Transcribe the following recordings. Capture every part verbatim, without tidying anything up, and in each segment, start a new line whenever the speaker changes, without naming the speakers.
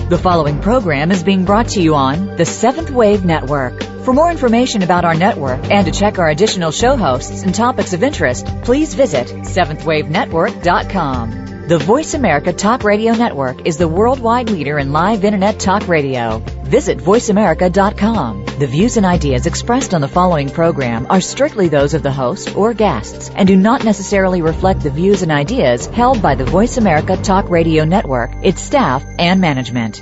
The following program is being brought to you on the Seventh Wave Network. For more information about our network and to check our additional show hosts and topics of interest, please visit seventh wave network dot com. The Voice America Talk Radio Network is the worldwide leader in live Internet talk radio. Visit voice america dot com. The views and ideas expressed on the following program are strictly those of the host or guests and do not necessarily reflect the views and ideas held by the Voice America Talk Radio Network, its staff, and management.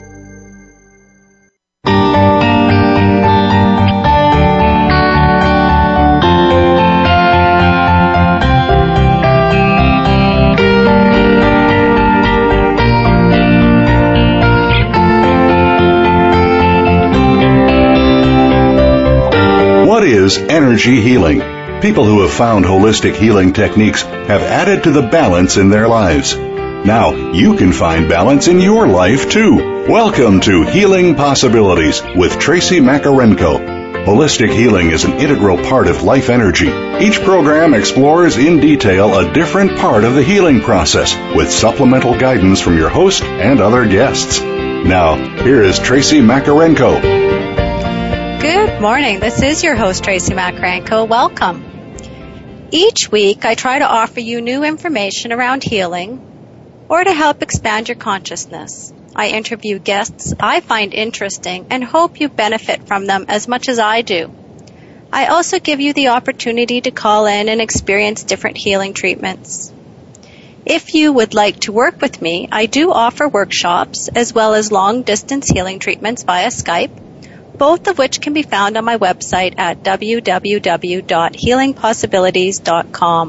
What is energy healing? People who have found holistic healing techniques have added to the balance in their lives. Now, you can find balance in your life, too. Welcome to Healing Possibilities with Tracy Makarenko. Holistic healing is an integral part of life energy. Each program explores in detail a different part of the healing process with supplemental guidance from your host and other guests. Now, here is Tracy Makarenko.
Good morning. This is your host, Tracy Makarenko. Welcome. Each week, I try to offer you new information around healing or to help expand your consciousness. I interview guests I find interesting and hope you benefit from them as much as I do. I also give you the opportunity to call in and experience different healing treatments. If you would like to work with me, I do offer workshops as well as long-distance healing treatments via Skype, both of which can be found on my website at w w w dot healing possibilities dot com.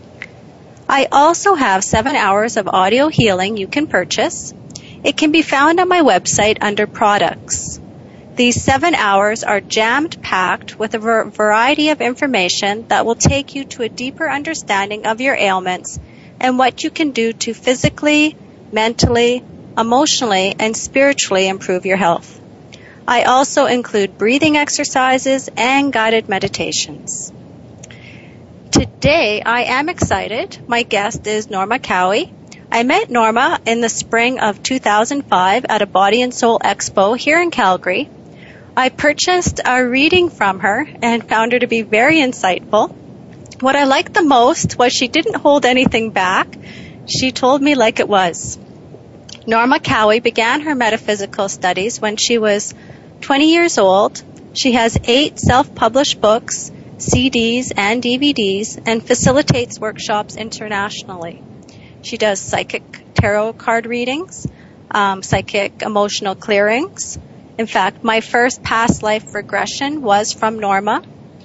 I also have seven hours of audio healing you can purchase. It can be found on my website under products. These seven hours are jammed-packed with a variety of information that will take you to a deeper understanding of your ailments and what you can do to physically, mentally, emotionally, and spiritually improve your health. I also include breathing exercises and guided meditations. Today, I am excited. My guest is Norma Cowie. I met Norma in the spring of two thousand five at a Body and Soul Expo here in Calgary. I purchased a reading from her and found her to be very insightful. What I liked the most was she didn't hold anything back. She told me like it was. Norma Cowie began her metaphysical studies when she was twenty years old. She has eight self-published books, C Ds, and D V Ds, and facilitates workshops internationally. She does psychic tarot card readings, um, psychic emotional clearings. In fact, my first past life regression was from Norma.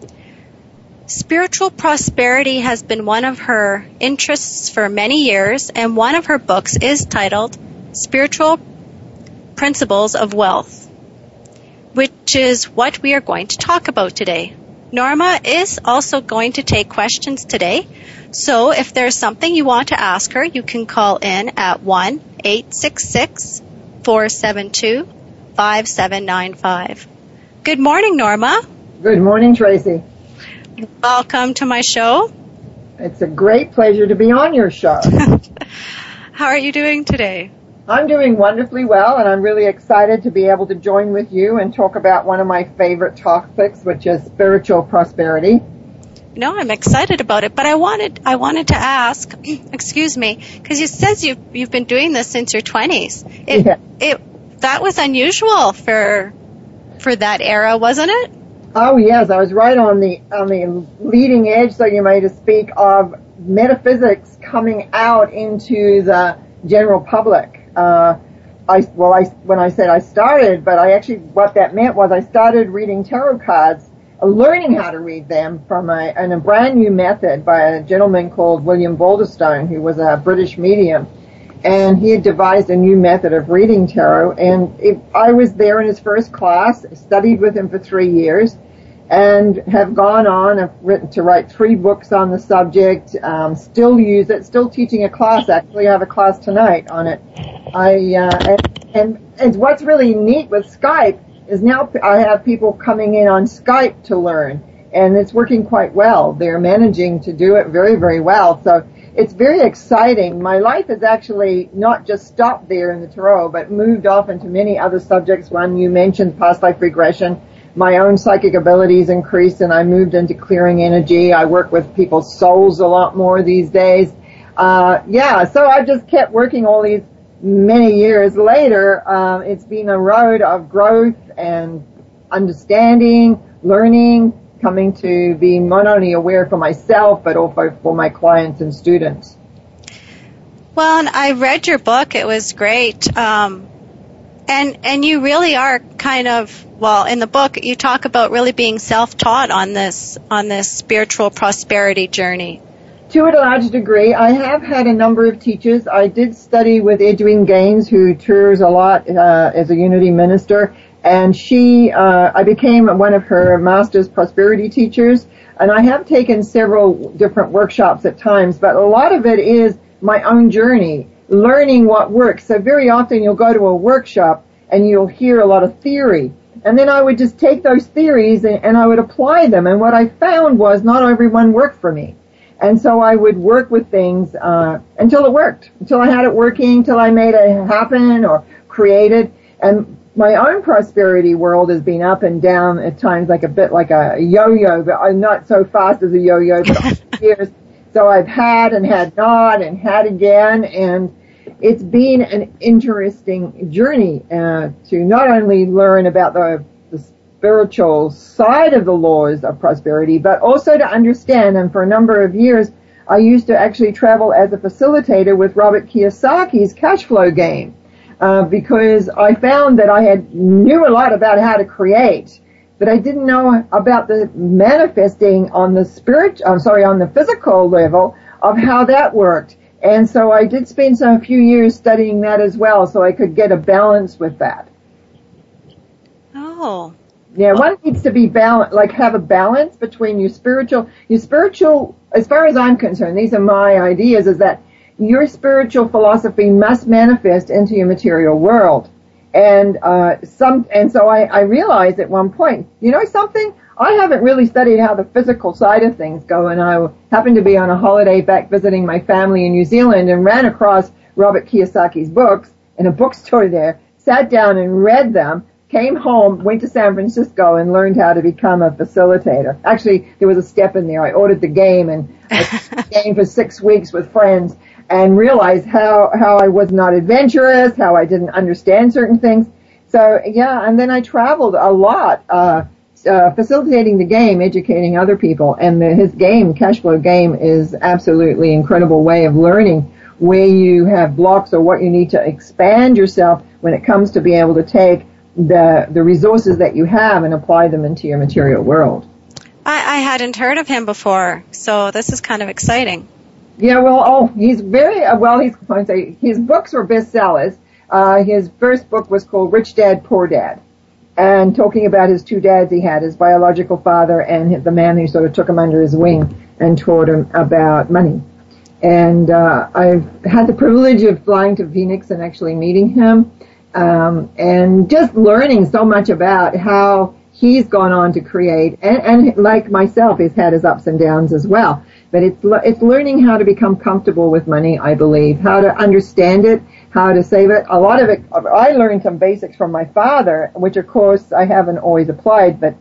Spiritual prosperity has been one of her interests for many years, and one of her books is titled Spiritual Principles of Wealth, which is what we are going to talk about today. Norma is also going to take questions today, so if there's something you want to ask her, you can call in at one eight six six, four seven two, five seven nine five. Good morning, Norma.
Good morning, Tracy.
Welcome to my show.
It's a great pleasure to be on your show.
How are you doing today?
I'm doing wonderfully well, and I'm really excited to be able to join with you and talk about one of my favorite topics, which is spiritual prosperity.
No, I'm excited about it, but I wanted I wanted to ask, excuse me, because it says you've you've been doing this since your twenties. It
yeah.
it that was unusual for for that era, wasn't it?
Oh yes, I was right on the on the leading edge, so you may to speak, of metaphysics coming out into the general public. Uh, I, well, I, when I said I started, but I actually, what that meant was I started reading tarot cards, uh, learning how to read them from a, in a brand new method by a gentleman called William Balderstone, who was a British medium. And he had devised a new method of reading tarot. And it, I was there in his first class, studied with him for three years, and have gone on, I've written to write three books on the subject, um, still use it, still teaching a class. Actually, I have a class tonight on it. I uh, and, and and what's really neat with Skype is now I have people coming in on Skype to learn, and it's working quite well. They're managing to do it very, very well. So it's very exciting. My life has actually not just stopped there in the tarot, but moved off into many other subjects. One you mentioned, past life regression. My own psychic abilities increased, and I moved into clearing energy. I work with people's souls a lot more these days. Uh, yeah, so I've just kept working all these many years later. Um, it's been a road of growth and understanding, learning, coming to be not only aware for myself, but also for my clients and students.
Well, and I read your book. It was great. Um, and, and you really are kind of, well, in the book, you talk about really being self-taught on this, on this spiritual prosperity journey.
To a large degree. I have had a number of teachers. I did study with Edwene Gaines, who tours a lot uh, as a Unity minister, and she, uh, I became one of her master's prosperity teachers, and I have taken several different workshops at times, but a lot of it is my own journey, learning what works. So very often you'll go to a workshop and you'll hear a lot of theory, and then I would just take those theories and, and I would apply them, and what I found was not everyone worked for me. And so I would work with things uh, until it worked, until I had it working, until I made it happen or created. And my own prosperity world has been up and down at times, like a bit like a yo-yo, but I'm not so fast as a yo-yo, but years. So I've had and had not and had again, and it's been an interesting journey uh, to not only learn about the spiritual side of the laws of prosperity, but also to understand, and for a number of years, I used to actually travel as a facilitator with Robert Kiyosaki's cash flow game, uh, because I found that I had knew a lot about how to create, but I didn't know about the manifesting on the spirit, I'm sorry, on the physical level of how that worked. And so I did spend some few years studying that as well, so I could get a balance with that.
Oh.
Yeah, one needs to be balanced, like have a balance between your spiritual, your spiritual, as far as I'm concerned, these are my ideas, is that your spiritual philosophy must manifest into your material world. And, uh, some, and so I, I realized at one point, you know something? I haven't really studied how the physical side of things go, and I happened to be on a holiday back visiting my family in New Zealand and ran across Robert Kiyosaki's books in a bookstore there, sat down and read them, came home, went to San Francisco, and learned how to become a facilitator. Actually, there was a step in there. I ordered the game, and I played the game for six weeks with friends, and realized how, how I was not adventurous, how I didn't understand certain things. So, yeah, and then I traveled a lot, uh, uh facilitating the game, educating other people, and the, his game, cash flow game, is absolutely incredible way of learning where you have blocks or what you need to expand yourself when it comes to being able to take the the resources that you have and apply them into your material world.
I, I hadn't heard of him before, so this is kind of exciting.
Yeah, well, oh, he's very, uh, well, he's, I say, his books were bestsellers. Uh, his first book was called Rich Dad, Poor Dad, and talking about his two dads he had, his biological father and the man who sort of took him under his wing and taught him about money. And uh, I've had the privilege of flying to Phoenix and actually meeting him. Um, and just learning so much about how he's gone on to create, and, and like myself, he's had his ups and downs as well. But it's it's learning how to become comfortable with money, I believe, how to understand it, how to save it. A lot of it, I learned some basics from my father, which of course I haven't always applied, but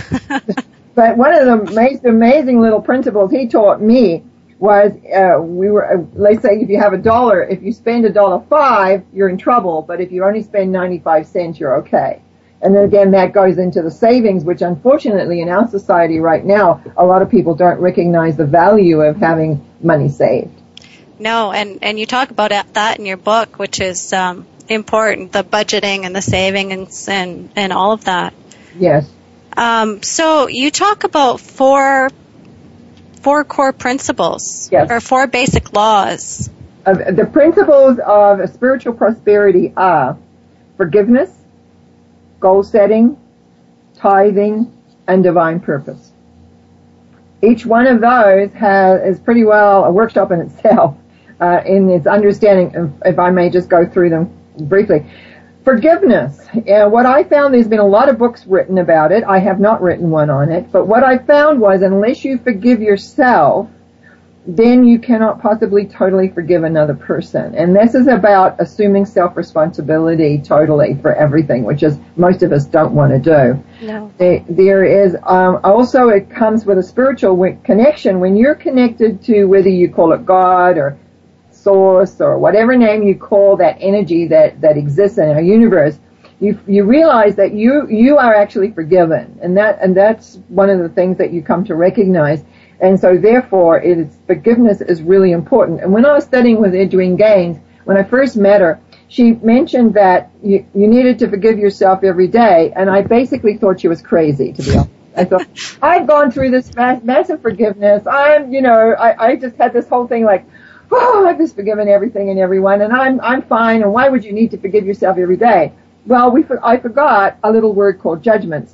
but one of the most amazing little principles he taught me was, uh, we were, uh, let's say if you have a dollar, if you spend a dollar five, you're in trouble, but if you only spend ninety-five cents, you're okay. And then again, that goes into the savings, which unfortunately in our society right now, a lot of people don't recognize the value of having money saved.
No, and, and you talk about that in your book, which is, um, important, the budgeting and the saving and, and, and all of that.
Yes.
Um, so you talk about four Four core principles,
yes,
or four basic laws.
Uh, the principles of spiritual prosperity are forgiveness, goal setting, tithing, and divine purpose. Each one of those has is pretty well a workshop in itself uh, in its understanding. If, if I may just go through them briefly. Forgiveness. Uh, what I found, there's been a lot of books written about it. I have not written one on it. But what I found was unless you forgive yourself, then you cannot possibly totally forgive another person. And this is about assuming self-responsibility totally for everything, which is most of us don't want to do.
No.
There, there is um, also, it comes with a spiritual connection. When you're connected to, whether you call it God or source or whatever name you call that energy that, that exists in our universe, you you realize that you you are actually forgiven, and that and that's one of the things that you come to recognize. And so therefore, it is, forgiveness is really important. And when I was studying with Edwene Gaines, when I first met her, she mentioned that you, you needed to forgive yourself every day, and I basically thought she was crazy, to be honest. I thought, I've gone through this mass, massive forgiveness. I'm, you know, I, I just had this whole thing like, oh, I've just forgiven everything and everyone, and I'm I'm fine, and why would you need to forgive yourself every day? Well, we I forgot a little word called judgments.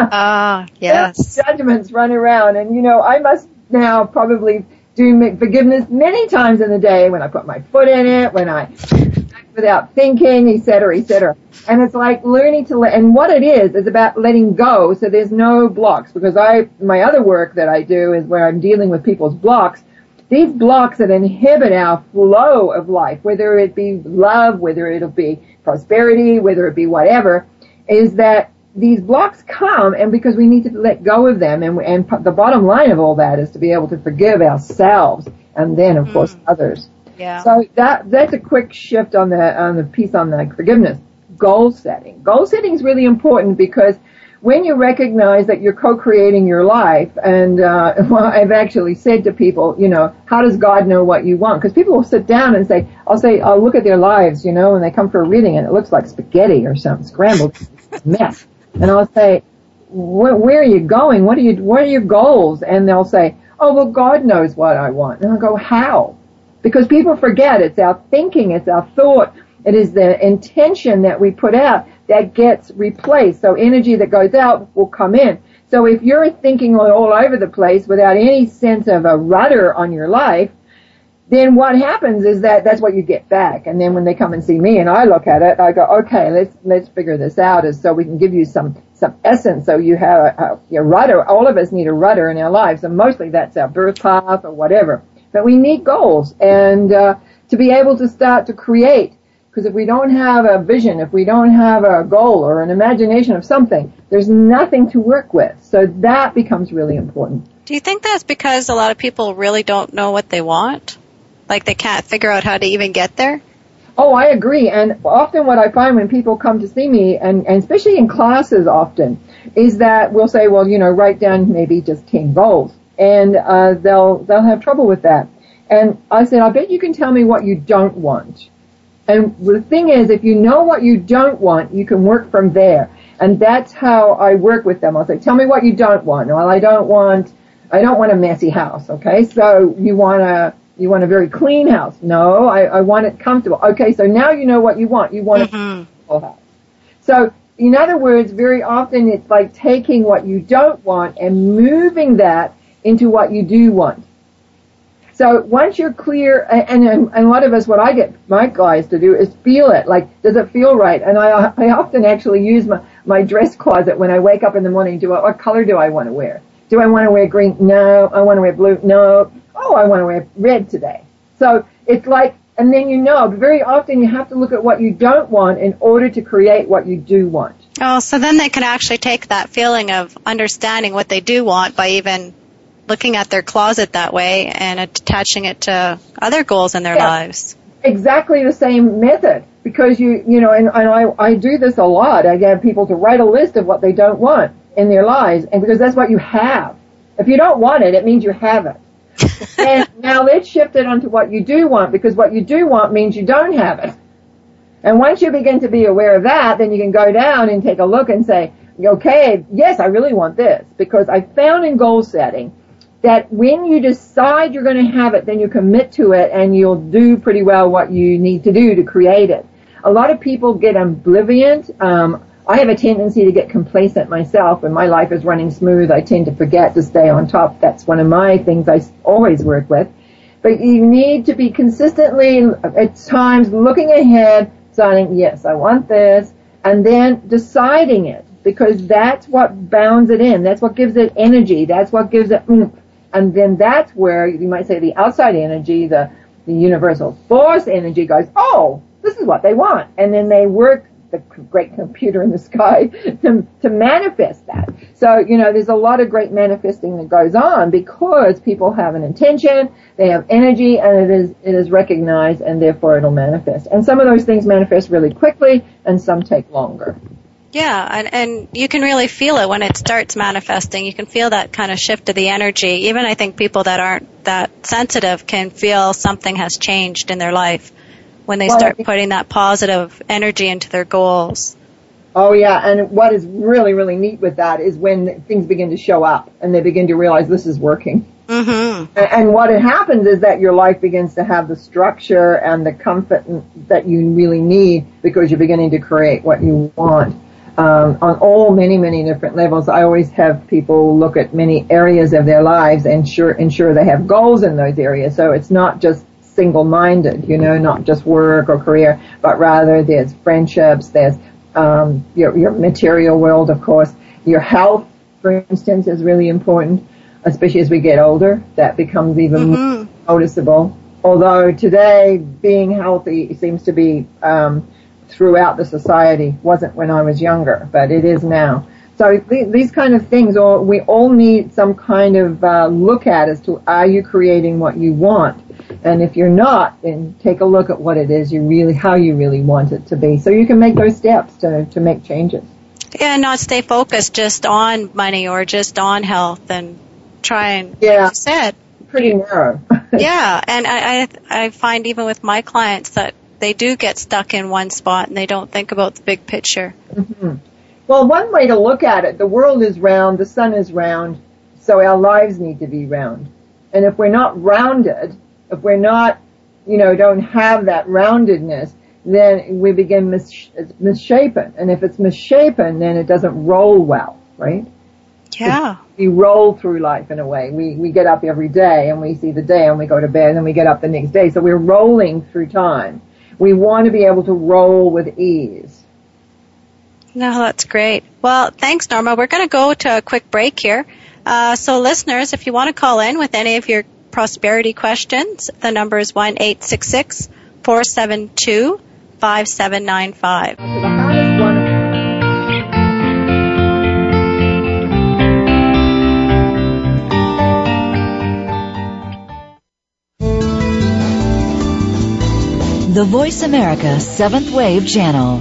Ah, yes.
Judgments run around, and, you know, I must now probably do forgiveness many times in the day when I put my foot in it, when I act without thinking, et cetera, et cetera. And it's like learning to let, and what it is, is about letting go so there's no blocks, because I, my other work that I do is where I'm dealing with people's blocks. These blocks that inhibit our flow of life, whether it be love, whether it'll be prosperity, whether it be whatever, is that these blocks come, and because we need to let go of them, and, and the bottom line of all that is to be able to forgive ourselves, and then, of mm. course, others.
Yeah.
So that that's a quick shift on the on the piece on the forgiveness. Goal setting. Goal setting is really important, because when you recognize that you're co-creating your life, and uh, well, I've actually said to people, you know, how does God know what you want? Because people will sit down and say, I'll say, I'll look at their lives, you know, and they come for a reading, and it looks like spaghetti or something, scrambled mess. And I'll say, where, where are you going? What are you, what are your goals? And they'll say, oh, well, God knows what I want. And I'll go, how? Because people forget it's our thinking, it's our thought, it is the intention that we put out that gets replaced. So energy that goes out will come in. So if you're thinking all over the place without any sense of a rudder on your life, then what happens is that that's what you get back. And then when they come and see me and I look at it, I go, okay, let's let's figure this out, is so we can give you some some essence, so you have a, a, a rudder. All of us need a rudder in our lives, and mostly that's our birth path or whatever. But we need goals, and uh, to be able to start to create. Because if we don't have a vision, if we don't have a goal or an imagination of something, there's nothing to work with. So that becomes really important.
Do you think that's because a lot of people really don't know what they want? Like they can't figure out how to even get there?
Oh, I agree. And often what I find when people come to see me, and, and especially in classes often, is that we'll say, well, you know, write down maybe just ten goals. And uh, they'll they'll have trouble with that. And I said, I bet you can tell me what you don't want. And the thing is, if you know what you don't want, you can work from there. And that's how I work with them. I'll say, tell me what you don't want. Well, I don't want, I don't want a messy house. Okay. So you want a, you want a very clean house. No, I, I want it comfortable. Okay. So now you know what you want. You want mm-hmm. a comfortable house. So in other words, very often it's like taking what you don't want and moving that into what you do want. So once you're clear, and, and, and a lot of us, what I get my guys to do is feel it. Like, does it feel right? And I, I often actually use my, my dress closet when I wake up in the morning. Do I, what color do I want to wear? Do I want to wear green? No. I want to wear blue? No. Oh, I want to wear red today. So it's like, and then you know, but very often you have to look at what you don't want in order to create what you do want.
Oh, so then they can actually take that feeling of understanding what they do want by even looking at their closet that way and attaching it to other goals in their yeah, lives.
Exactly the same method, because you, you know, and, and I, I do this a lot. I get people to write a list of what they don't want in their lives, and because that's what you have. If you don't want it, it means you have it. And now let's shift it onto what you do want, because what you do want means you don't have it. And once you begin to be aware of that, then you can go down and take a look and say, okay, yes, I really want this, because I found in goal setting that when you decide you're going to have it, then you commit to it and you'll do pretty well what you need to do to create it. A lot of people get oblivious. Um, I have a tendency to get complacent myself. When my life is running smooth, I tend to forget to stay on top. That's one of my things I always work with. But you need to be consistently, at times, looking ahead, saying, yes, I want this. and then deciding it, because that's what bounds it in. That's what gives it energy. That's what gives it oomph. And then that's where you might say the outside energy, the, the universal force energy goes, oh, this is what they want. And then they work the great computer in the sky to, to manifest that. So, you know, there's a lot of great manifesting that goes on because people have an intention, they have energy, and it is, it is recognized, and therefore it'll manifest. And some of those things manifest really quickly, and some take longer.
Yeah, and, and you can really feel it when it starts manifesting. You can feel that kind of shift of the energy. Even I think people that aren't that sensitive can feel something has changed in their life when they well, start putting that positive energy into their goals.
Oh, yeah, and what is really, really neat with that is when things begin to show up and they begin to realize this is working.
Mm-hmm.
And, and what it happens is that your life begins to have the structure and the comfort that you really need because you're beginning to create what you want. Um, on all many, many different levels. I always have people look at many areas of their lives and sure, ensure they have goals in those areas. So it's not just single-minded, you know, not just work or career, but rather there's friendships, there's um, your, your material world, of course. Your health, for instance, is really important, especially as we get older. That becomes even
mm-hmm.
more noticeable. Although today, being healthy seems to be um, throughout the society. Wasn't when I was younger, but it is now. So th- these kind of things, or we all need some kind of uh, look at as to, are you creating what you want? And if you're not, then take a look at what it is you really, how you really want it to be, so you can make those steps to, to make changes.
Yeah, and not stay focused just on money or just on health, and try and,
yeah,
like you said,
pretty narrow.
Yeah, and I, I I find even with my clients that they do get stuck in one spot and they don't think about the big picture.
Mm-hmm. Well, one way to look at it, the world is round, the sun is round, so our lives need to be round. And if we're not rounded, if we're not, you know, don't have that roundedness, then we begin mis- misshapen. And if it's misshapen, then it doesn't roll well, right?
Yeah.
We roll through life in a way. We we get up every day and we see the day and we go to bed and we get up the next day. So we're rolling through time. We want to be able to roll with ease.
No, that's great. Well, thanks, Norma. We're going to go to a quick break here. Uh, so listeners, if you want to call in with any of your prosperity questions, the number is one eight six six, four seven two, five seven nine five.
So the hardest one.
The Voice America Seventh Wave Channel.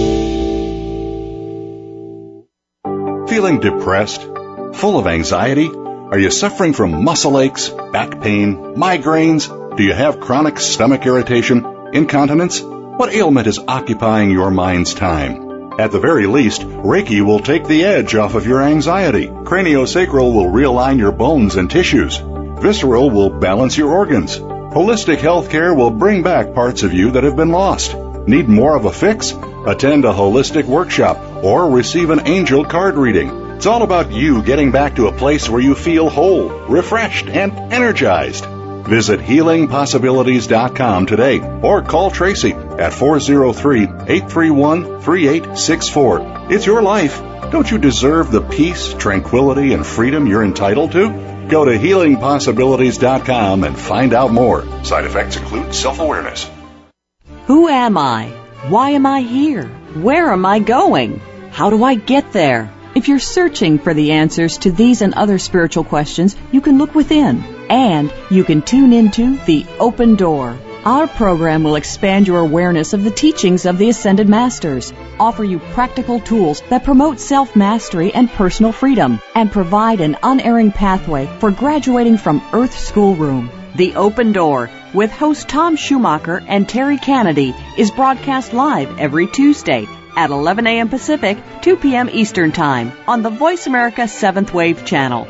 Feeling depressed? Full of anxiety? Are you suffering from muscle aches, back pain, migraines? Do you have chronic stomach irritation, incontinence? What ailment is occupying your mind's time? At the very least, Reiki will take the edge off of your anxiety. Craniosacral will realign your bones and tissues. Visceral will balance your organs. Holistic healthcare will bring back parts of you that have been lost. Need more of a fix? Attend a holistic workshop or receive an angel card reading. It's all about you getting back to a place where you feel whole, refreshed, and energized. Visit healing possibilities dot com today or call Tracy at four oh three, eight three one, three eight six four. It's your life. Don't you deserve the peace, tranquility, and freedom you're entitled to? Go to healing possibilities dot com and find out more. Side effects include self-awareness.
Who am I? Why am I here? Where am I going? How do I get there? If you're searching for the answers to these and other spiritual questions, you can look within, and you can tune into The Open Door. Our program will expand your awareness of the teachings of the Ascended Masters, offer you practical tools that promote self-mastery and personal freedom, and provide an unerring pathway for graduating from Earth Schoolroom. The Open Door, with host Tom Schumacher and Terry Kennedy, is broadcast live every Tuesday at eleven a.m. Pacific, two p.m. Eastern Time on the Voice America Seventh Wave Channel.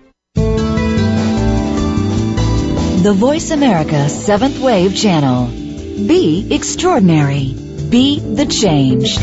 The Voice America Seventh Wave Channel. Be extraordinary. Be the change.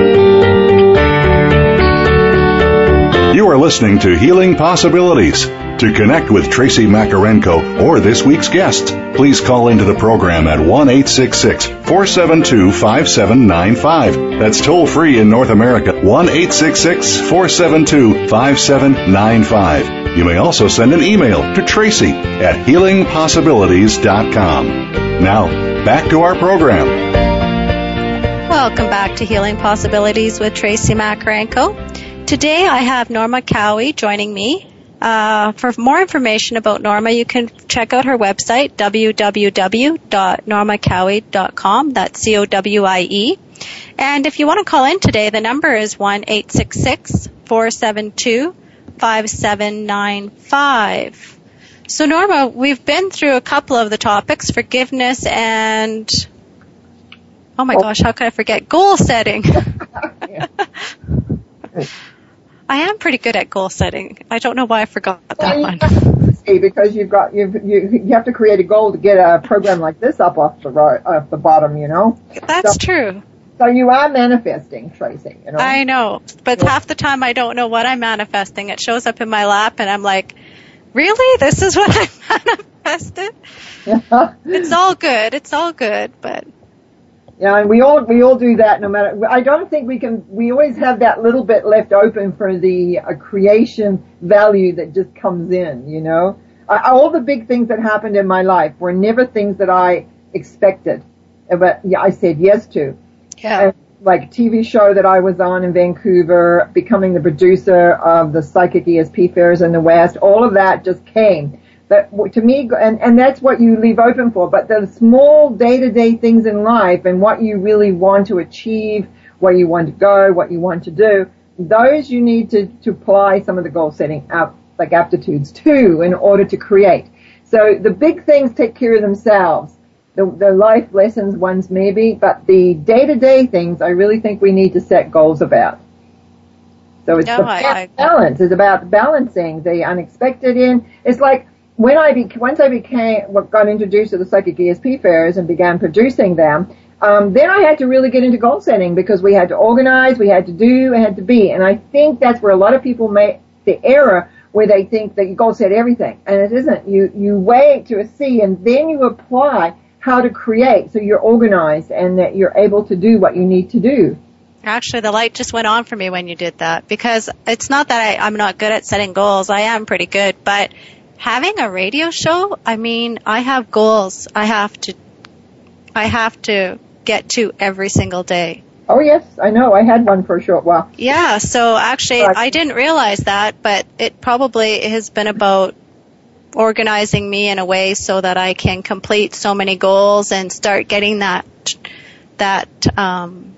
You are listening to Healing Possibilities. To connect with Tracy Makarenko or this week's guests, please call into the program at one eight six six, four seven two, five seven nine five. That's toll free in North America, one eight six six, four seven two, five seven nine five. You may also send an email to Tracy at healing possibilities dot com. Now, back to our program.
Welcome back to Healing Possibilities with Tracy Makarenko. Today I have Norma Cowie joining me. Uh, for more information about Norma, you can check out her website, w w w dot norma cowie dot com. That's C O W I E. And if you want to call in today, the number is one eight six six, four seven two, five seven nine five. So Norma, we've been through a couple of the topics, forgiveness and, oh my gosh, how could I forget? Goal setting. I am pretty good at goal setting. I don't know why I forgot that well, one.
See, because you've got you've, you you have to create a goal to get a program like this up off the right, off the bottom, you know.
That's
so,
true.
So you are manifesting, Tracy. You know?
I know, but yeah. Half the time I don't know what I'm manifesting. It shows up in my lap, and I'm like, really? This is what I manifested? It's all good. It's all good, but.
Yeah, and we all we all do that. No matter, I don't think we can. We always have that little bit left open for the uh, creation value that just comes in. You know, I, all the big things that happened in my life were never things that I expected, but yeah, I said yes to.
Yeah. And,
like a T V show that I was on in Vancouver, becoming the producer of the Psychic E S P fairs in the West. All of that just came. But to me, and, and that's what you leave open for, but the small day-to-day things in life and what you really want to achieve, where you want to go, what you want to do, those you need to, to apply some of the goal setting up, like aptitudes to, in order to create. So the big things take care of themselves. The, the life lessons ones maybe, but the day-to-day things I really think we need to set goals about. So it's
no,
the
I, I,
balance. It's about balancing the unexpected in. It's like, When I be, once I became, got introduced to the Psychic E S P fairs and began producing them, um, then I had to really get into goal setting because we had to organize, we had to do, we had to be. And I think that's where a lot of people make the error where they think that you goal set everything. And it isn't. You, you wait to see and then you apply how to create so you're organized and that you're able to do what you need to do.
Actually, the light just went on for me when you did that because it's not that I, I'm not good at setting goals. I am pretty good, but having a radio show, I mean, I have goals I have to, I have to get to every single day.
Oh yes, I know. I had one for a short while.
Yeah, so actually I didn't realize that, but it probably has been about organizing me in a way so that I can complete so many goals and start getting that, that, um,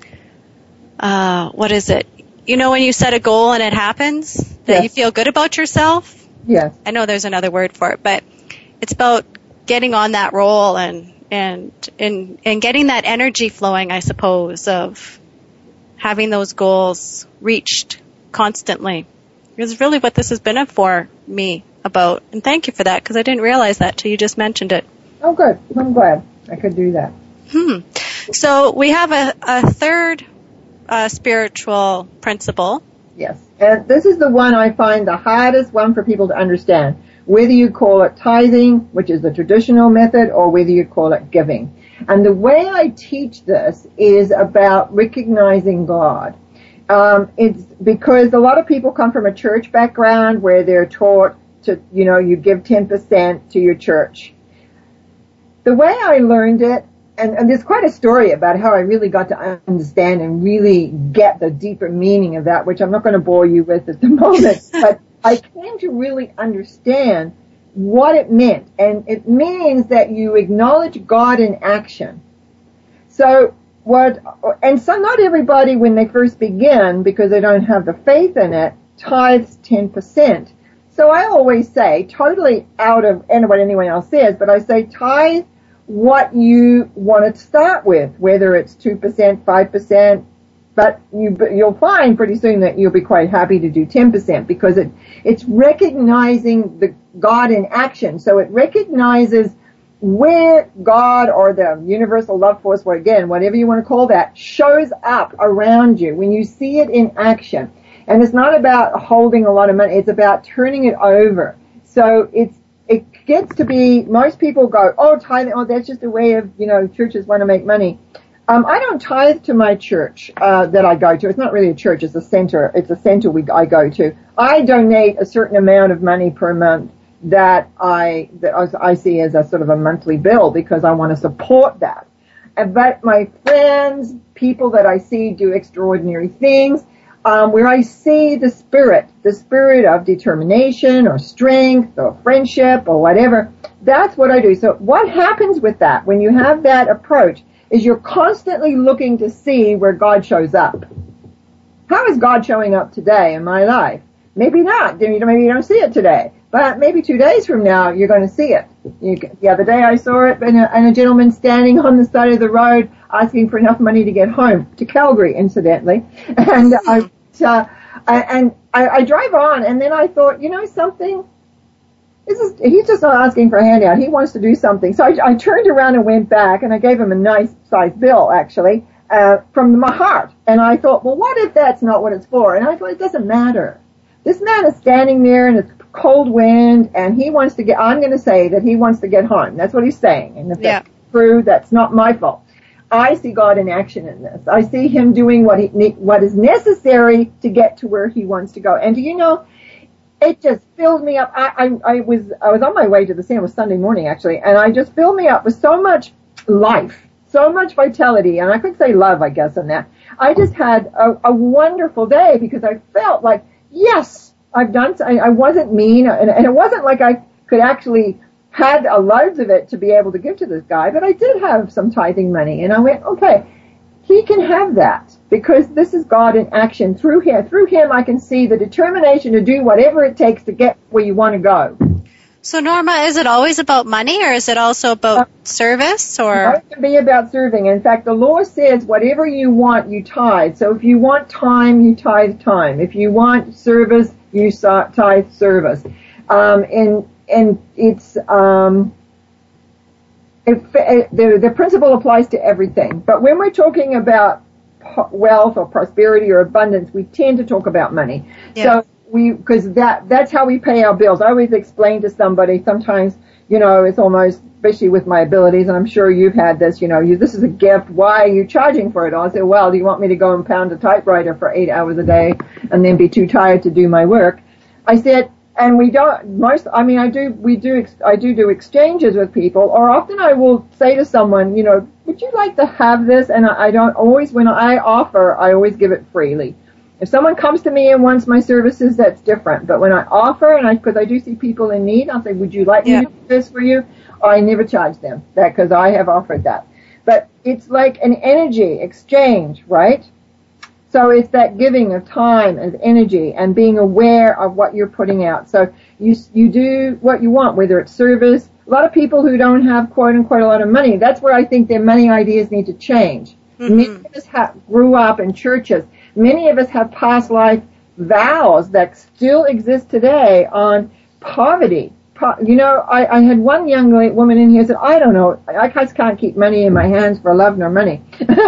uh, what is it? You know when you set a goal and it happens, that yes. You feel good about yourself?
Yes.
I know there's another word for it, but it's about getting on that roll and, and, and, and getting that energy flowing, I suppose, of having those goals reached constantly. It's really what this has been for me about. And thank you for that, because I didn't realize that till you just mentioned it.
Oh, good. I'm glad I could do that.
Hmm. So we have a, a third uh, spiritual principle.
Yes. And this is the one I find the hardest one for people to understand. Whether you call it tithing, which is the traditional method, or whether you call it giving. And the way I teach this is about recognizing God. Um, it's because a lot of people come from a church background where they're taught to, you know, you give ten percent to your church. The way I learned it, and, and there's quite a story about how I really got to understand and really get the deeper meaning of that, which I'm not going to bore you with at the moment, but I came to really understand what it meant. And it means that you acknowledge God in action. So what, and so not everybody when they first begin, because they don't have the faith in it, tithes ten percent. So I always say, totally out of and what anyone else says, but I say tithe what you want to start with, whether it's two percent, five percent, but you, you'll find pretty soon that you'll be quite happy to do ten percent because it, it's recognizing the God in action. So it recognizes where God or the universal love force, or again, whatever you want to call that, shows up around you when you see it in action. And it's not about holding a lot of money. It's about turning it over So it's, it gets to be, most people go, oh, tithing, oh, that's just a way of, you know, churches want to make money. Um, I don't tithe to my church, uh, that I go to. It's not really a church, it's a center. It's a center we, I go to. I donate a certain amount of money per month that I, that I see as a sort of a monthly bill because I want to support that. But my friends, people that I see do extraordinary things, um, where I see the spirit, the spirit of determination or strength or friendship or whatever, that's what I do. So what happens with that when you have that approach is you're constantly looking to see where God shows up. How is God showing up today in my life? Maybe not. Maybe you don't see it today. But maybe two days from now, you're going to see it. You, the other day I saw it, and a, and a gentleman standing on the side of the road asking for enough money to get home, to Calgary, incidentally. And I, uh, and I, I drive on, and then I thought, you know something? This is, he's just not asking for a handout. He wants to do something. So I, I turned around and went back, and I gave him a nice sized bill, actually, uh, from my heart. And I thought, well, what if that's not what it's for? And I thought, it doesn't matter. This man is standing there, and it's cold wind, and he wants to get, I'm going to say that he wants to get home. That's what he's saying. And if
yeah.
that's true, that's not my fault. I see God in action in this. I see him doing what he, what is necessary to get to where he wants to go. And do you know, it just filled me up. I, I, I was, I was on my way to the scene. It was Sunday morning, actually, and I just filled me up with so much life, so much vitality, and I could say love, I guess, in that. I just had a, a wonderful day because I felt like, yes, I've done, I, I wasn't mean, and, and it wasn't like I could actually had a loads of it to be able to give to this guy, but I did have some tithing money, and I went, okay, he can have that because this is God in action. Through him, through him, I can see the determination to do whatever it takes to get where you want to go.
So, Norma, is it always about money, or is it also about uh, service? Or
it can be about serving. In fact, the law says whatever you want, you tithe. So if you want time, you tithe time. If you want service, you tithe service. Um, and and it's um, it, it, the the principle applies to everything. But when we're talking about wealth or prosperity or abundance, we tend to talk about money. Yeah. So we, because that that's how we pay our bills. I always explain to somebody. Sometimes, you know, it's almost, especially with my abilities, and I'm sure you've had this. You know, you this is a gift. Why are you charging for it? I say, well, do you want me to go and pound a typewriter for eight hours a day and then be too tired to do my work? I said. And we don't, most, I mean, I do, we do, I do do exchanges with people, or often I will say to someone, you know, would you like to have this? And I, I don't always, when I offer, I always give it freely. If someone comes to me and wants my services, that's different. But when I offer, and I, because I do see people in need, I'll say, would you like
yeah.
me to do this for you? Or I never charge them that because I have offered that. But it's like an energy exchange, right? So it's that giving of time and energy and being aware of what you're putting out. So you you do what you want, whether it's service. A lot of people who don't have, quote unquote, a lot of money, that's where I think their money ideas need to change. Mm-hmm. Many of us have, grew up in churches. Many of us have past life vows that still exist today on poverty. Po- you know, I, I had one young woman in here who said, I don't know, I just can't keep money in my hands for love nor money.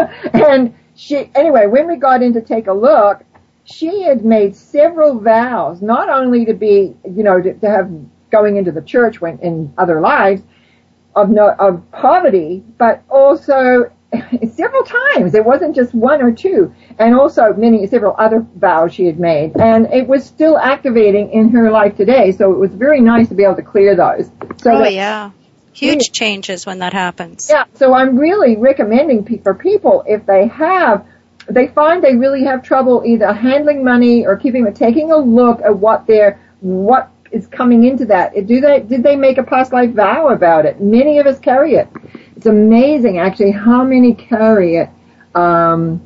and She, anyway, when we got in to take a look, she had made several vows, not only to be, you know, to, to have going into the church when in other lives of no, of poverty, but also several times. It wasn't just one or two, and also many, several other vows she had made, and it was still activating in her life today. So it was very nice to be able to clear those. So
oh
that,
yeah. Huge changes when that happens.
Yeah, so I'm really recommending pe- for people, if they have, they find they really have trouble either handling money or keeping it, taking a look at what they're, what is coming into that. Do they, did they make a past life vow about it? Many of us carry it. It's amazing, actually, how many carry it. Um,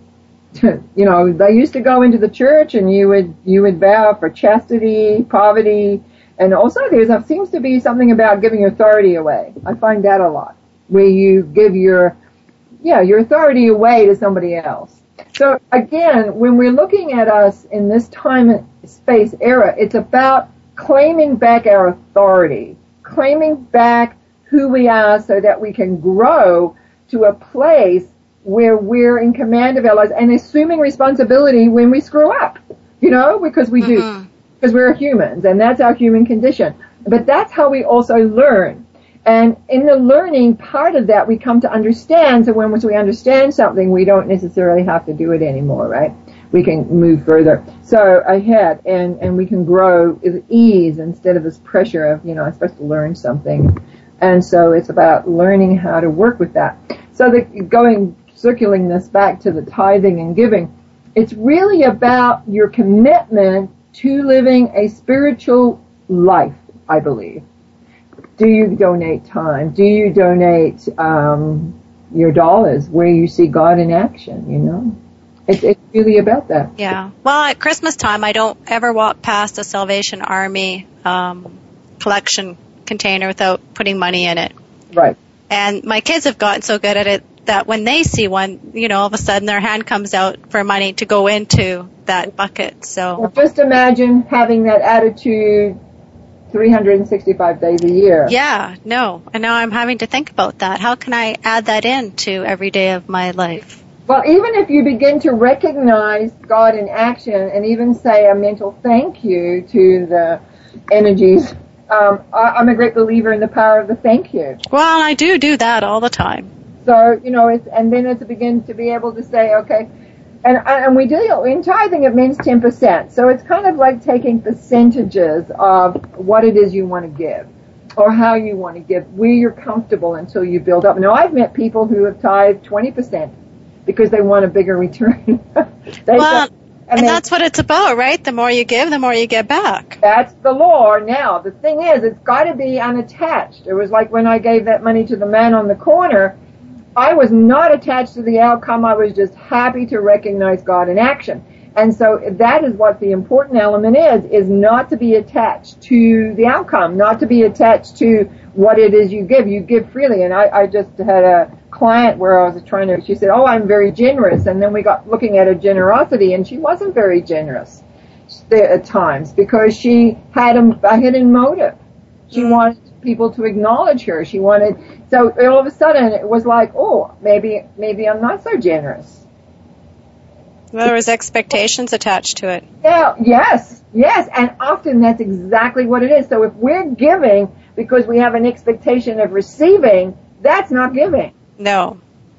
you know, they used to go into the church and you would, you would vow for chastity, poverty. And also there seems to be something about giving your authority away. I find that a lot, where you give your, yeah, your authority away to somebody else. So again, when we're looking at us in this time and space era, it's about claiming back our authority, claiming back who we are so that we can grow to a place where we're in command of our lives and assuming responsibility when we screw up, you know, because we mm-hmm. do. Because we're humans, and that's our human condition. but that's how we also learn. And in the learning part of that, we come to understand. So when once we understand something, we don't necessarily have to do it anymore, right? We can move further. So ahead, and, and we can grow with ease instead of this pressure of, you know, I'm supposed to learn something. And so it's about learning how to work with that. So the, going, circling this back to the tithing and giving, it's really about your commitment to living a spiritual life, I believe. Do you donate time? Do you donate um, your dollars where you see God in action, you know? It's, it's really about that.
Yeah. Well, at Christmas time, I don't ever walk past a Salvation Army um, collection container without putting money in it.
Right.
And my kids have gotten so good at it that when they see one, you know, all of a sudden their hand comes out for money to go into that bucket. So
well, just imagine having that attitude three hundred sixty-five days a year.
Yeah, no. And now I'm having to think about that. How can I add that into every day of my life?
Well, even if you begin to recognize God in action and even say a mental thank you to the energies, um, I, I'm a great believer in the power of the thank you.
Well, I do do that all the time.
So, you know, it's, and then it's to begin to be able to say, okay, and and we do, in tithing it means ten percent. So it's kind of like taking percentages of what it is you want to give or how you want to give, where you're comfortable until you build up. Now, I've met people who have tithed twenty percent because they want a bigger return. they
well,
say,
and
mean,
that's what it's about, right? The more you give, the more you get back.
That's the law. Now, the thing is, it's got to be unattached. It was like when I gave that money to the man on the corner, I was not attached to the outcome. I was just happy to recognize God in action. And so that is what the important element is, is not to be attached to the outcome, not to be attached to what it is you give. You give freely. And I, I just had a client where I was trying to, she said, oh, I'm very generous. And then we got looking at her generosity, and she wasn't very generous at times because she had a, a hidden motive. She mm. wanted people to acknowledge her. She wanted, so all of a sudden it was like, oh, maybe, maybe I'm not so generous.
Well, there was expectations attached to it.
Yeah, yes, yes, and often that's exactly what it is. So if we're giving because we have an expectation of receiving, that's not giving.
No.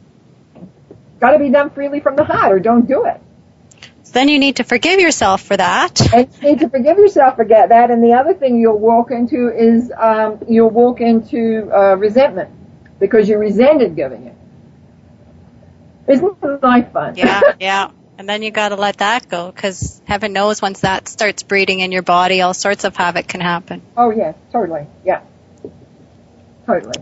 Got to be done freely from the heart, or don't do it.
So then you need to forgive yourself for that.
And you need to forgive yourself for that. And the other thing you'll walk into is um, you'll walk into uh, resentment because you resented giving it. Isn't life fun?
Yeah, yeah. And then you got to let that go, because heaven knows once that starts breeding in your body, all sorts of havoc can happen.
Oh, yes, totally. Yeah, totally.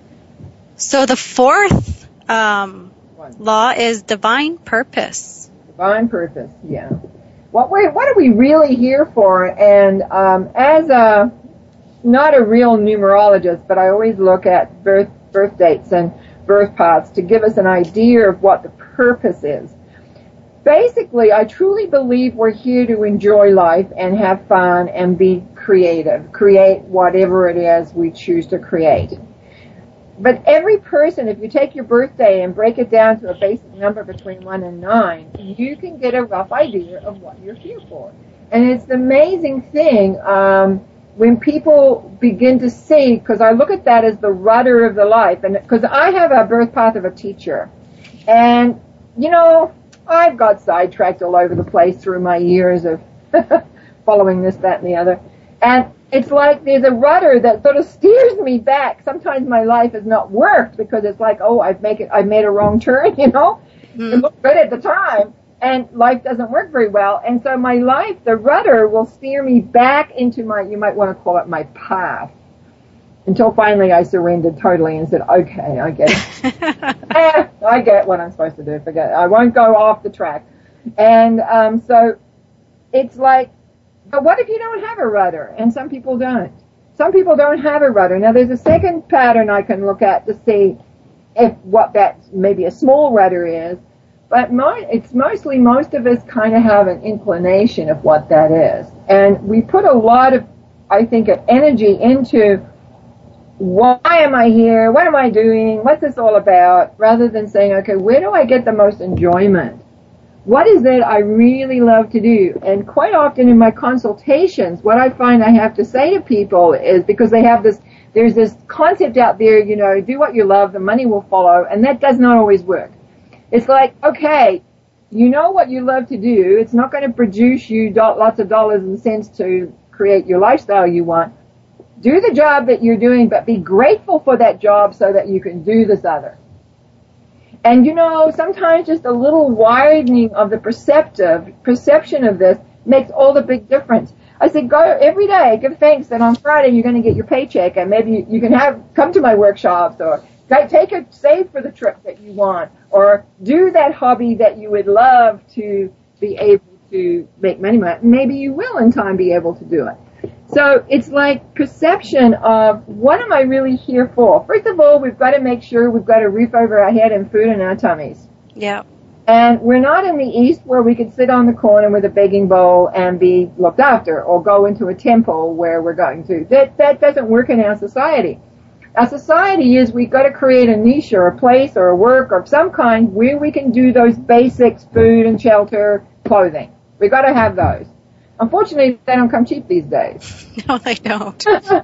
So the fourth um, law is divine purpose.
Divine purpose, yeah. What we what are we really here for? And um, as a not a real numerologist, but I always look at birth birth dates and birth paths to give us an idea of what the purpose is. Basically, I truly believe we're here to enjoy life and have fun and be creative, create whatever it is we choose to create. But every person, if you take your birthday and break it down to a basic number between one and nine, you can get a rough idea of what you're here for. And it's the amazing thing um, when people begin to see, because I look at that as the rudder of the life, and because I have a birth path of a teacher, and you know, I've got sidetracked all over the place through my years of following this, that, and the other. And it's like there's a rudder that sort of steers me back. Sometimes my life has not worked because it's like, oh, I've make it, I've made a wrong turn, you know. Mm. It looked good at the time, and life doesn't work very well. And so my life, the rudder, will steer me back into my, you might want to call it my path. Until finally I surrendered totally and said, okay, I get it. eh, I get what I'm supposed to do. Forget it. I won't go off the track. And um, so it's like, but what if you don't have a rudder? And some people don't. Some people don't have a rudder. Now, there's a second pattern I can look at to see if what that maybe a small rudder is. But mo- it's mostly most of us kind of have an inclination of what that is. And we put a lot of, I think, of energy into why am I here? What am I doing? What's this all about? Rather than saying, okay, where do I get the most enjoyment? what is it I really love to do? And quite often in my consultations, what I find I have to say to people is, because they have this, there's this concept out there, you know, do what you love, the money will follow, and that does not always work. It's like, okay, you know what you love to do. It's not going to produce you do- lots of dollars and cents to create your lifestyle you want. Do the job that you're doing, but be grateful for that job so that you can do this other. And you know, sometimes just a little widening of the perceptive perception of this makes all the big difference. I said, go every day, give thanks that on Friday you're going to get your paycheck, and maybe you, you can have come to my workshops, or take a save for the trip that you want, or do that hobby that you would love to be able to make money. Maybe you will in time be able to do it. So it's like perception of, what am I really here for? First of all, we've got to make sure we've got a roof over our head and food in our tummies.
Yeah.
And we're not in the East where we could sit on the corner with a begging bowl and be looked after, or go into a temple where we're going to. That, that doesn't work in our society. Our society is, we've got to create a niche or a place or a work of some kind where we can do those basics, food and shelter, clothing. We've got to have those. Unfortunately, they don't come cheap these days.
No, they don't.
uh,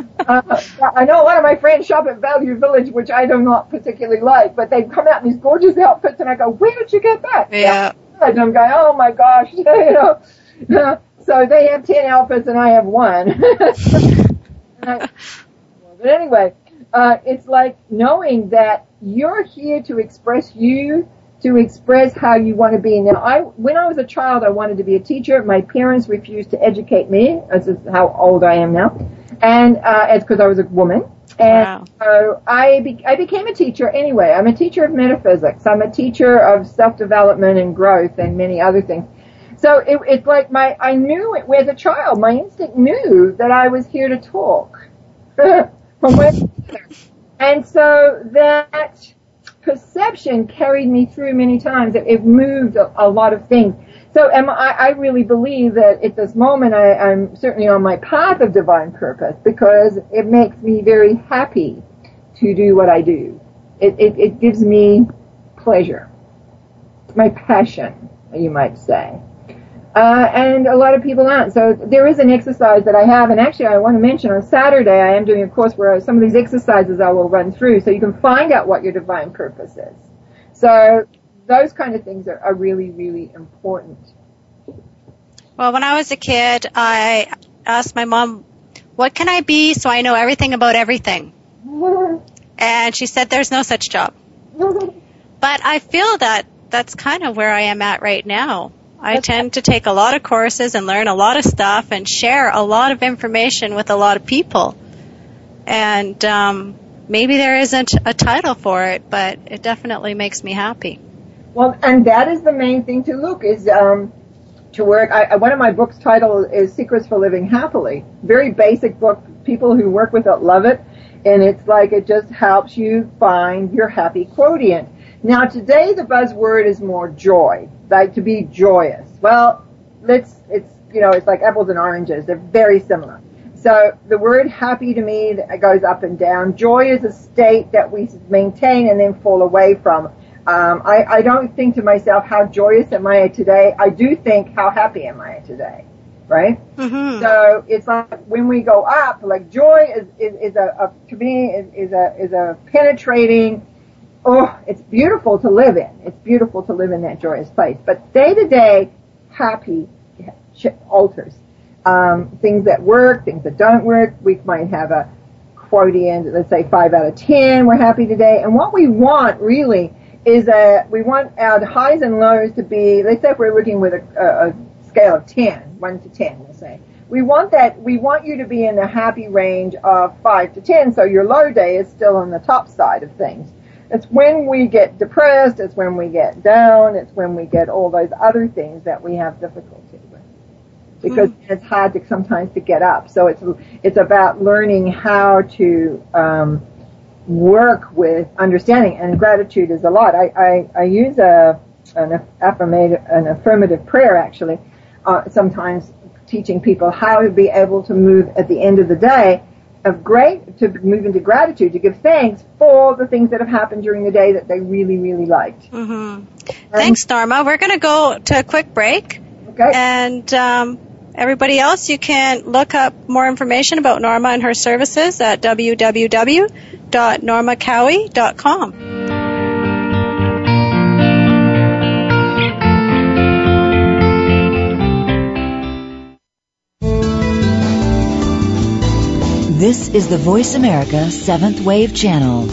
I know a lot of my friends shop at Value Village, which I do not particularly like, but they come out in these gorgeous outfits, and I go, where did you get that?
Yeah.
And I'm going, oh my gosh, you know. So they have ten outfits and I have one. and I, but anyway, uh, it's like knowing that you're here to express you, to express how you want to be. Now, I, when I was a child, I wanted to be a teacher. My parents refused to educate me. This is how old I am now. And, uh, it's because I was a woman. And wow. so I, be, I became a teacher anyway. I'm a teacher of metaphysics. I'm a teacher of self-development and growth and many other things. So it, it's like my, I knew it as a child. My instinct knew that I was here to talk. From where, and so that perception carried me through many times. It, it moved a, a lot of things. So am I, I really believe that at this moment I, I'm certainly on my path of divine purpose, because it makes me very happy to do what I do. It, it, it gives me pleasure. It's my passion, you might say. Uh, and a lot of people aren't. So there is an exercise that I have, and actually I want to mention on Saturday I am doing a course where some of these exercises I will run through so you can find out what your divine purpose is. So those kind of things are, are really, really important.
Well, when I was a kid, I asked my mom, what can I be so I know everything about everything? And she said there's no such job. But I feel that that's kind of where I am at right now. I tend to take a lot of courses and learn a lot of stuff and share a lot of information with a lot of people. And um, maybe there isn't a title for it, but it definitely makes me happy.
Well, and that is the main thing to look, is um, to work. I, one of my books' title is Secrets for Living Happily. Very basic book. People who work with it love it. And it's like it just helps you find your happy quotient. Now, today the buzzword is more joy, like to be joyous. Well, let's, it's, you know, it's like apples and oranges. They're very similar. So the word happy to me goes up and down. Joy is a state that we maintain and then fall away from. Um, I, I don't think to myself, how joyous am I today? I do think, how happy am I today? Right? Mm-hmm. So it's like when we go up, like joy is, is, is a, a, to me, is, is a, is a penetrating, oh, it's beautiful to live in. It's beautiful to live in that joyous place. But day to day, happy alters. Um, things that work, things that don't work. We might have a quotient, let's say five out of ten, we're happy today. And what we want really is a, we want our highs and lows to be, let's say if we're looking with a, a, a scale of ten, one to ten, we'll say. We want that, we want you to be in the happy range of five to ten, so your low day is still on the top side of things. It's when we get depressed, it's when we get down, it's when we get all those other things that we have difficulty with. Because mm. it's hard to sometimes to get up. So it's it's about learning how to um, work with understanding, and gratitude is a lot. I, I, I use a an affirmative an affirmative prayer actually, uh, sometimes teaching people how to be able to move at the end of the day of great to move into gratitude, to give thanks for the things that have happened during the day that they really, really liked.
Mm-hmm. Thanks, Norma. We're going to go to a quick break.
Okay.
And um, everybody else, you can look up more information about Norma and her services at w w w dot norma cowie dot com.
This is the Voice America Seventh Wave Channel.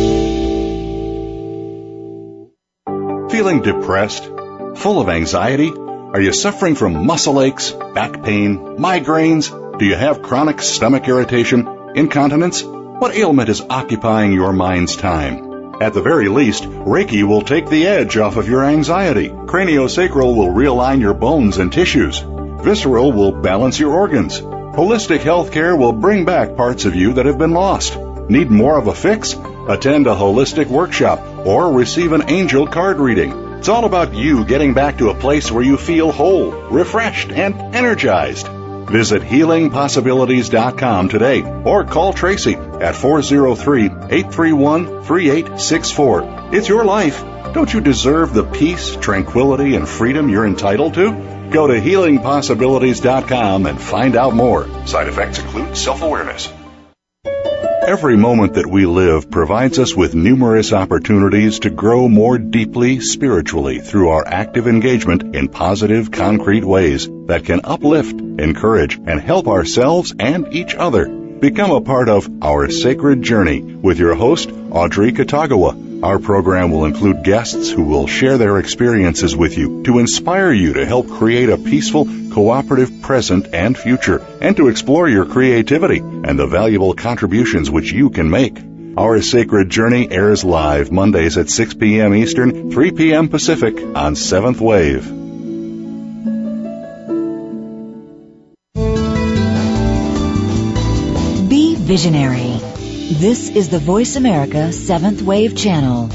Feeling depressed? Full of anxiety? Are you suffering from muscle aches, back pain, migraines? Do you have chronic stomach irritation, incontinence? What ailment is occupying your mind's time? At the very least, Reiki will take the edge off of your anxiety. Craniosacral will realign your bones and tissues. Visceral will balance your organs. Holistic healthcare will bring back parts of you that have been lost. Need more of a fix? Attend a holistic workshop or receive an angel card reading. It's all about you getting back to a place where you feel whole, refreshed, and energized. Visit healing possibilities dot com today or call Tracy at four oh three, eight three one, three eight six four. It's your life. Don't you deserve the peace, tranquility, and freedom you're entitled to? Go to healing possibilities dot com and find out more. Side effects include self-awareness. Every moment that we live provides us with numerous opportunities to grow more deeply spiritually through our active engagement in positive, concrete ways that can uplift, encourage, and help ourselves and each other. Become a part of Our Sacred Journey with your host, Audrey Katagawa. Our program will include guests who will share their experiences with you to inspire you to help create a peaceful, cooperative present and future, and to explore your creativity and the valuable contributions which you can make. Our Sacred Journey airs live Mondays at six p.m. Eastern, three p.m. Pacific on Seventh Wave.
Be visionary. This is the Voice America Seventh Wave Channel.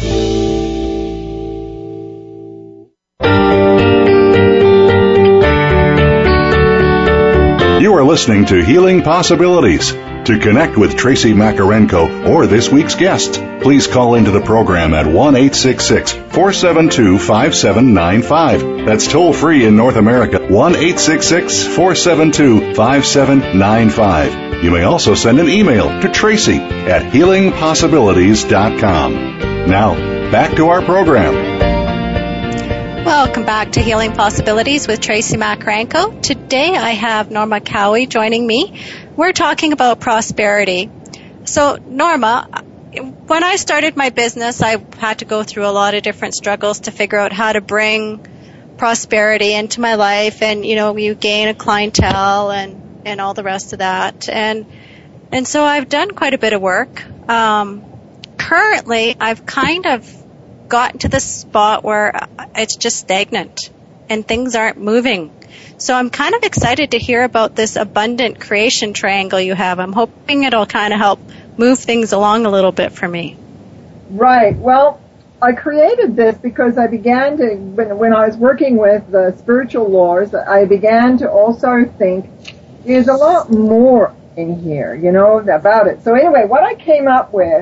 You are listening to Healing Possibilities. To connect with Tracy Makarenko or this week's guests, please call into the program at one eight six six, four seven two, five seven nine five. That's toll free in North America, one eight six six, four seven two, five seven nine five. You may also send an email to Tracy at healing possibilities dot com. Now, back to our program.
Welcome back to Healing Possibilities with Tracy Makarenko. Today I have Norma Cowie joining me. We're talking about prosperity. So, Norma, when I started my business, I had to go through a lot of different struggles to figure out how to bring prosperity into my life, and, you know, you gain a clientele and and all the rest of that. And and so I've done quite a bit of work. Um, currently, I've kind of gotten to the spot where it's just stagnant and things aren't moving. So I'm kind of excited to hear about this abundant creation triangle you have. I'm hoping it'll kind of help move things along a little bit for me.
Right. Well, I created this because I began to, when, when I was working with the spiritual laws, I began to also think there's a lot more in here, you know, about it. So anyway, what I came up with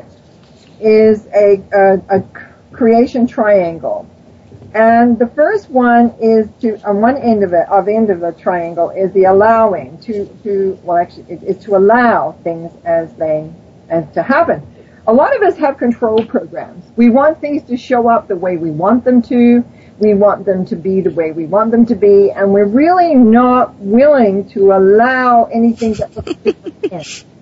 is a, a, a creation triangle. And the first one is to, on one end of it, of end of the triangle is the allowing, to, to well actually, it, it's to allow things as they, as to happen. A lot of us have control programs. We want things to show up the way we want them to. We want them to be the way we want them to be, and we're really not willing to allow anything that looks different in.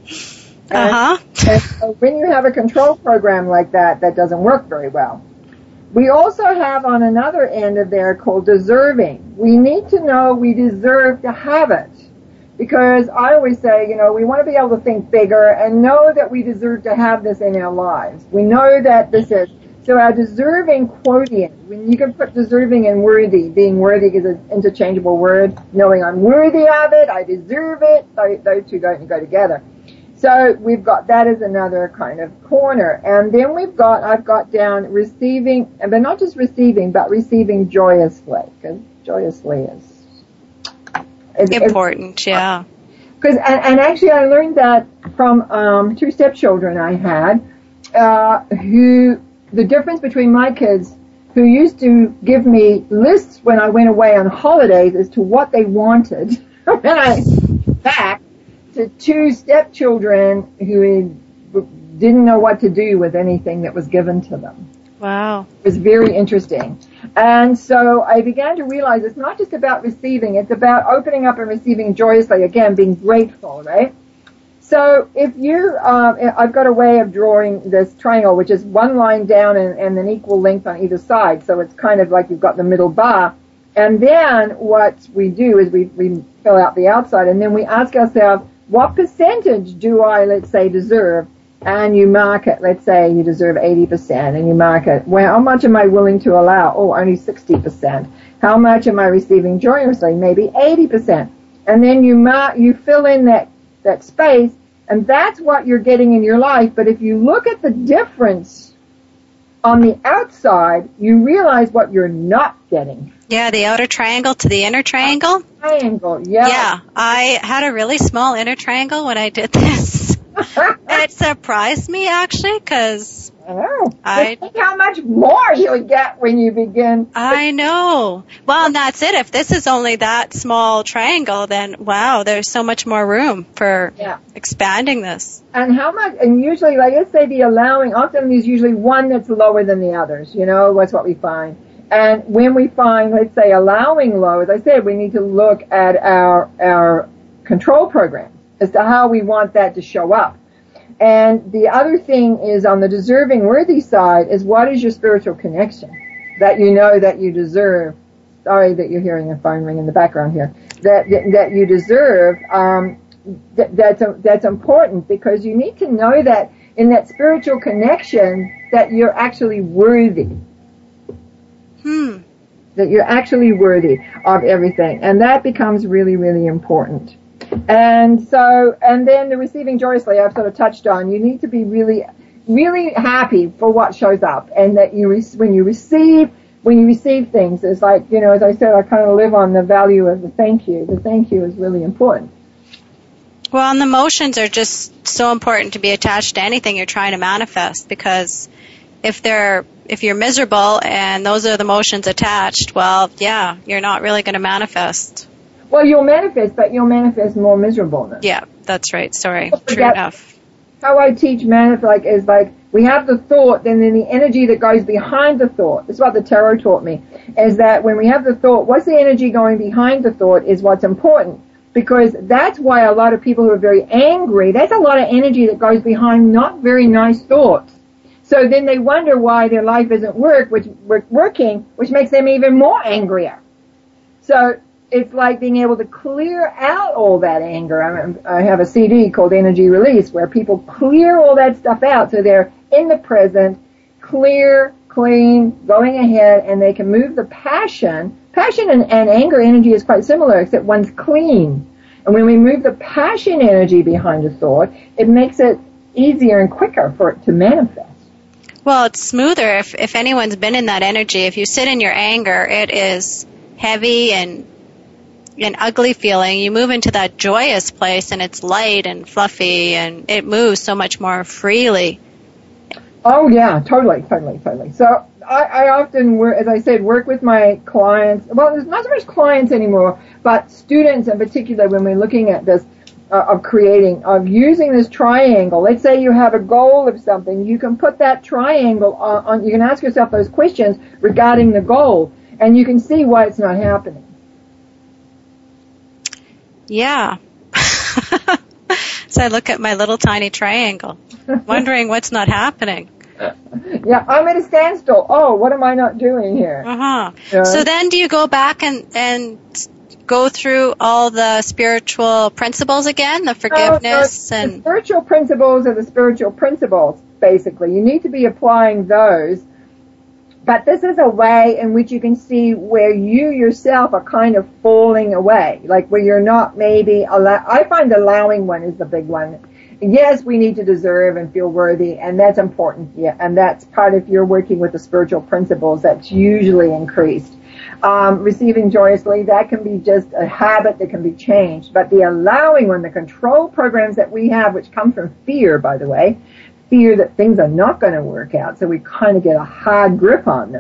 Uh-huh.
And, and so when you have a control program like that, that doesn't work very well. We also have on another end of there called deserving. We need to know we deserve to have it. Because I always say, you know, we want to be able to think bigger and know that we deserve to have this in our lives. We know that this is. So our deserving quotient, when you can put deserving and worthy, being worthy is an interchangeable word, knowing I'm worthy of it, I deserve it, those, those two don't go together. So we've got that as another kind of corner. And then we've got, I've got down receiving, but not just receiving, but receiving joyously, because joyously is, is
important, is, yeah.
Because and, and actually I learned that from um, two stepchildren I had, uh, who, the difference between my kids who used to give me lists when I went away on holidays as to what they wanted. When I back to two stepchildren who didn't know what to do with anything that was given to them.
Wow.
It was very interesting. And so I began to realize it's not just about receiving, it's about opening up and receiving joyously, again, being grateful, right? So if you, um, I've got a way of drawing this triangle, which is one line down and, and an equal length on either side. So it's kind of like you've got the middle bar. And then what we do is we, we fill out the outside, and then we ask ourselves, what percentage do I, let's say, deserve? And you mark it. Let's say you deserve eighty percent, and you mark it. Well, how much am I willing to allow? Oh, only sixty percent. How much am I receiving joyously? Maybe eighty percent. And then you mark, you fill in that, that space, and that's what you're getting in your life. But if you look at the difference on the outside, you realize what you're not getting.
Yeah, the outer triangle to the inner triangle.
Triangle, yeah.
Yeah, I had a really small inner triangle when I did this. It surprised me, actually, because
I know.
I
think how much more you would get when you begin.
I know. Well, and that's it. If this is only that small triangle, then wow, there's so much more room for
yeah.
expanding this.
And how much? And usually, like let's say the allowing. Often there's usually one that's lower than the others. You know, that's what we find. And when we find, let's say, allowing low, as I said, we need to look at our our control program as to how we want that to show up. And the other thing is on the deserving worthy side is what is your spiritual connection that you know that you deserve. Sorry that you're hearing a phone ring in the background here. That that you deserve. Um, that, that's that's important because you need to know that in that spiritual connection that you're actually worthy.
Hmm.
That you're actually worthy of everything, and that becomes really, really important. And so, and then the receiving joyously, I've sort of touched on. You need to be really, really happy for what shows up, and that you, re- when you receive, when you receive things, it's like, you know, as I said, I kind of live on the value of the thank you. The thank you is really important.
Well, and the emotions are just so important to be attached to anything you're trying to manifest, because if they're, if you're miserable and those are the emotions attached, well, yeah, you're not really going to manifest.
Well, you'll manifest, but you'll manifest more miserableness.
Yeah, that's right. Sorry. True enough.
How I teach manifest like is like we have the thought, and then the energy that goes behind the thought. This is what the tarot taught me, is that when we have the thought, what's the energy going behind the thought is what's important. Because that's why a lot of people who are very angry, that's a lot of energy that goes behind not very nice thoughts. So then they wonder why their life isn't work, which working, which makes them even more angrier. So it's like being able to clear out all that anger. I have a C D called Energy Release where people clear all that stuff out so they're in the present, clear, clean, going ahead, and they can move the passion. Passion and, and anger energy is quite similar, except one's clean. And when we move the passion energy behind a thought, it makes it easier and quicker for it to manifest.
Well, it's smoother if, if anyone's been in that energy. If you sit in your anger, it is heavy and an ugly feeling. You move into that joyous place and it's light and fluffy and it moves so much more freely.
Oh yeah, totally, totally, totally. So I, I often, work, as I said, work with my clients. Well, there's not so much clients anymore, but students in particular when we're looking at this, uh, of creating, of using this triangle. Let's say you have a goal of something. You can put that triangle on, on you can ask yourself those questions regarding the goal, and you can see why it's not happening.
Yeah. So I look at my little tiny triangle, wondering what's not happening.
Yeah, I'm at a standstill. Oh, what am I not doing here?
Uh-huh.
Yeah.
So then do you go back and, and go through all the spiritual principles again, the forgiveness?
No, no,
and
the spiritual principles are the spiritual principles, basically. You need to be applying those. But this is a way in which you can see where you yourself are kind of falling away, like where you're not maybe allow. I find the allowing one is the big one. Yes, we need to deserve and feel worthy, and that's important. Yeah, and that's part of your working with the spiritual principles. That's usually increased. Um, receiving joyously, that can be just a habit that can be changed. But the allowing one, the control programs that we have, which come from fear, by the way. Fear that things are not going to work out, so we kind of get a hard grip on them.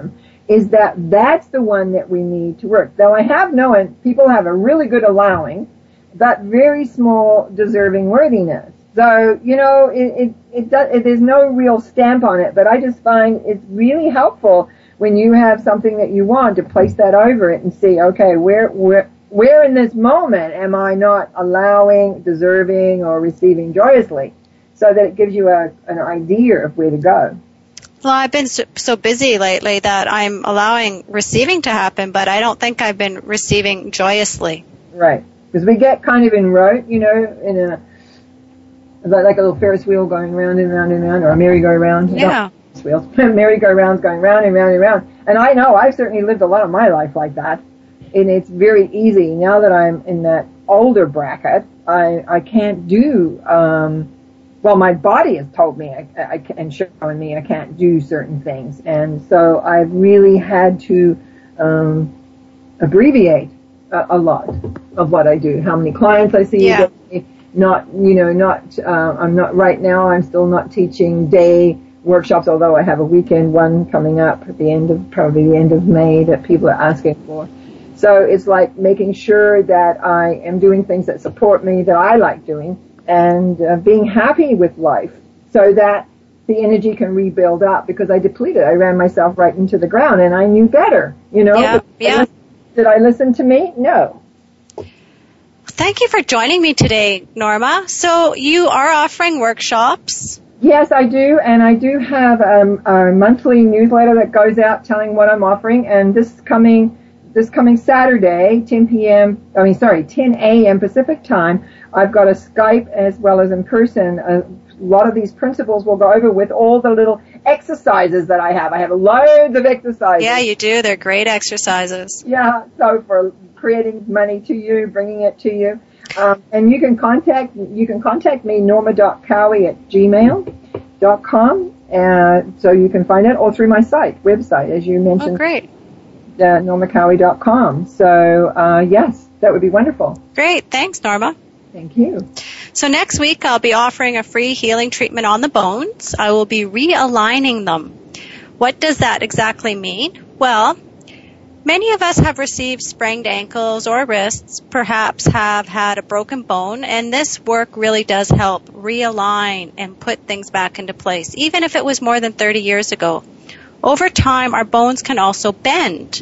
is that that's the one that we need to work. Though I have known people have a really good allowing, but very small deserving worthiness. So, you know, it, it, it does, it, there's no real stamp on it, but I just find it's really helpful when you have something that you want to place that over it and see, okay, where, where, where in this moment am I not allowing, deserving, or receiving joyously? So that it gives you a, an idea of where to go.
Well, I've been so, so busy lately that I'm allowing receiving to happen, but I don't think I've been receiving joyously.
Right. Because we get kind of in rote, you know, in a, like a little Ferris wheel going round and round and round, or a merry-go-round.
Yeah.
Wheels. Merry-go-rounds going round and round and round. And I know I've certainly lived a lot of my life like that. And it's very easy. Now that I'm in that older bracket, I, I can't do, um, well, my body has told me I, I, and showing me I can't do certain things. And so I've really had to um, abbreviate a, a lot of what I do. How many clients I see.
Yeah.
Not, you know, not, uh, I'm not, right now I'm still not teaching day workshops, although I have a weekend one coming up at the end of, probably the end of May that people are asking for. So it's like making sure that I am doing things that support me, that I like doing, and uh, being happy with life so that the energy can rebuild up, because I depleted. I ran myself right into the ground, and I knew better, you know.
Yeah, yeah.
Did I listen to me? No.
Thank you for joining me today, Norma. So you are offering workshops.
Yes, I do, and I do have um, a monthly newsletter that goes out telling what I'm offering, and this coming this coming Saturday, ten p.m., I mean, sorry, ten a.m. Pacific time, I've got a Skype as well as in person. A lot of these principles will go over with all the little exercises that I have. I have loads of exercises.
Yeah, you do. They're great exercises.
Yeah, so for creating money to you, bringing it to you. Um, and you can contact you can contact me, norma dot cowie at gmail dot com. Uh, so you can find it all through my site, website, as you mentioned.
Oh, great.
Uh, norma cowie dot com. So, uh, yes, that would be wonderful.
Great. Thanks, Norma.
Thank you.
So next week, I'll be offering a free healing treatment on the bones. I will be realigning them. What does that exactly mean? Well, many of us have received sprained ankles or wrists, perhaps have had a broken bone, and this work really does help realign and put things back into place, even if it was more than thirty years ago. Over time, our bones can also bend.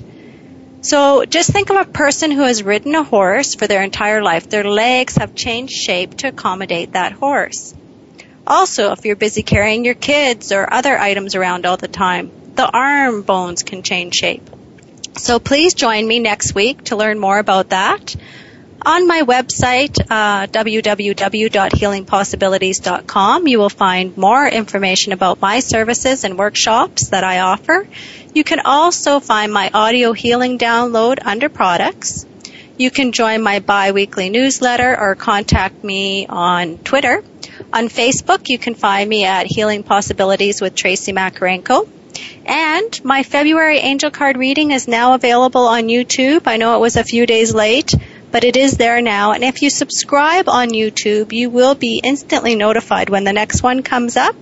So just think of a person who has ridden a horse for their entire life. Their legs have changed shape to accommodate that horse. Also, if you're busy carrying your kids or other items around all the time, the arm bones can change shape. So please join me next week to learn more about that. On my website, uh, w w w dot healing possibilities dot com, you will find more information about my services and workshops that I offer. You can also find my audio healing download under products. You can join my bi-weekly newsletter or contact me on Twitter. On Facebook, you can find me at Healing Possibilities with Tracy Makarenko. And my February angel card reading is now available on YouTube. I know it was a few days late, but it is there now. And if you subscribe on YouTube, you will be instantly notified when the next one comes up.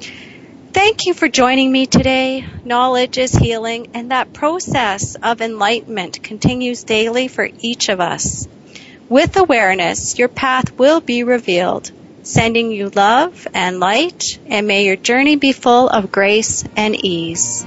Thank you for joining me today. Knowledge is healing, and that process of enlightenment continues daily for each of us. With awareness, your path will be revealed, sending you love and light, and may your journey be full of grace and ease.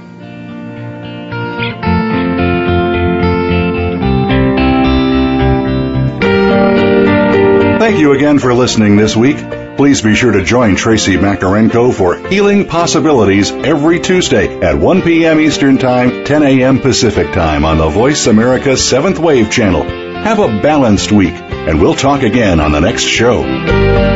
Thank you again for listening this week. Please be sure to join Tracy Makarenko for Healing Possibilities every Tuesday at one p.m. Eastern Time, ten a.m. Pacific Time on the Voice America seventh Wave channel. Have a balanced week, and we'll talk again on the next show.